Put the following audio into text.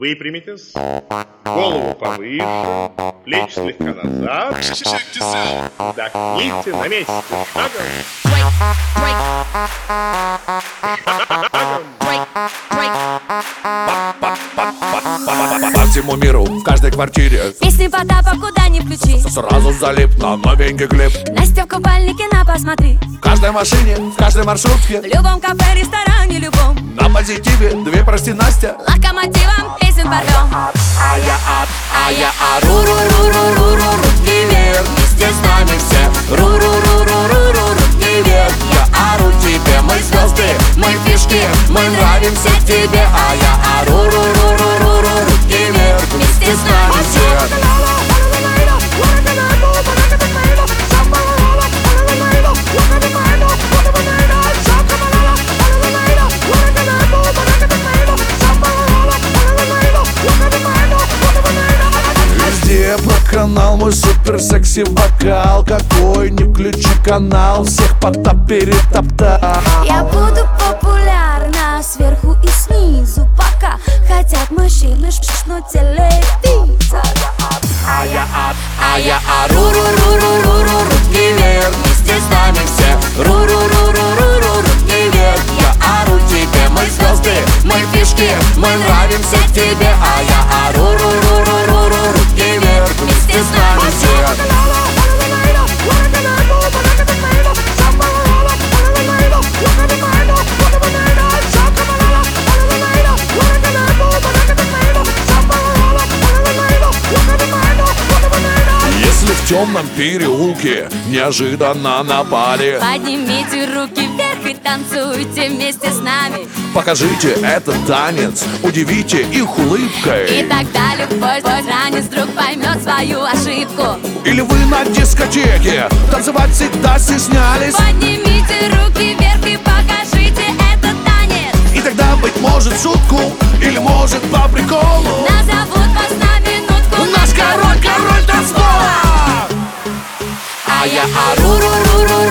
Выпрямитесь, голову повыше, плечи слегка назад. Вдохните на месте. Шагом. По всему миру, в каждой квартире песни Потапа куда ни включи, сразу залип на новенький клип. Настя в купальнике на посмотри. В каждой машине, в каждой маршрутке, В любом кафе, ресторане, любом на позитиве, две прости, Настя. локомотивом песен порвем. А я ру-ру-ру-ру-ру-ру, руки вверх, вместе с нами все. Ру-ру-ру-ру-ру-ру, руки вверх. Я ору тебе, мы звезды, мы фишки, мы нравимся тебе. А я ру-ру-ру-ру-ру-ру, руки вверх, вместе с нами все. Везде по канал мой супер секси вокал. Какой не включи канал, всех Потап перетоптал. Я буду популярна сверху и снизу, пока хотят мужчины, но телевизор. А я ру-ру-ру-ру-ру-ру, руки вверх, вместе с нами все. Ру-ру-ру-ру-ру-ру, руки вверх. Я ору тебе, мы звезды, мы фишки, мы нравимся тебе. А я ру-ру-ру-ру-ру-ру, руки вверх, вместе с нами все. Если в темном переулке неожиданно напали, Поднимите руки вверх и танцуйте вместе с нами. покажите этот танец, удивите их улыбкой. И тогда любой ранец вдруг поймет свою ошибку. Или вы на дискотеке танцевать всегда стеснялись, Поднимите руки вверх и покажите этот танец. и тогда, быть может, в шутку, или может по приколу, Назовут вас на минутку наш король танцпола. А я ру-ру-ру-ру-ру,